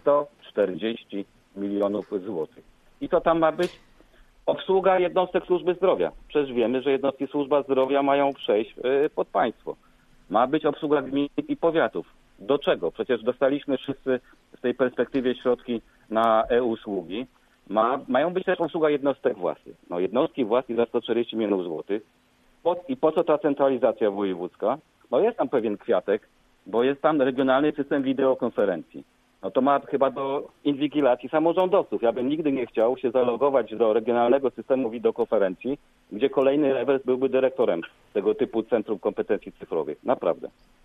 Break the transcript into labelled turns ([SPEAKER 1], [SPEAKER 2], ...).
[SPEAKER 1] 140 milionów złotych. I co tam ma być? Obsługa jednostek służby zdrowia. Przecież wiemy, że jednostki służby zdrowia mają przejść pod państwo. Ma być obsługa gmin i powiatów. Do czego? Przecież dostaliśmy wszyscy w tej perspektywie środki na e-usługi. Mają być też obsługa jednostek własnych. No, jednostki własne za 140 milionów złotych. I po co ta centralizacja wojewódzka? No jest tam pewien kwiatek, bo jest tam regionalny system wideokonferencji. No to ma chyba do inwigilacji samorządowców. Ja bym nigdy nie chciał się zalogować do regionalnego systemu wideokonferencji, gdzie kolejny rewers byłby dyrektorem tego typu Centrum Kompetencji Cyfrowych. Naprawdę.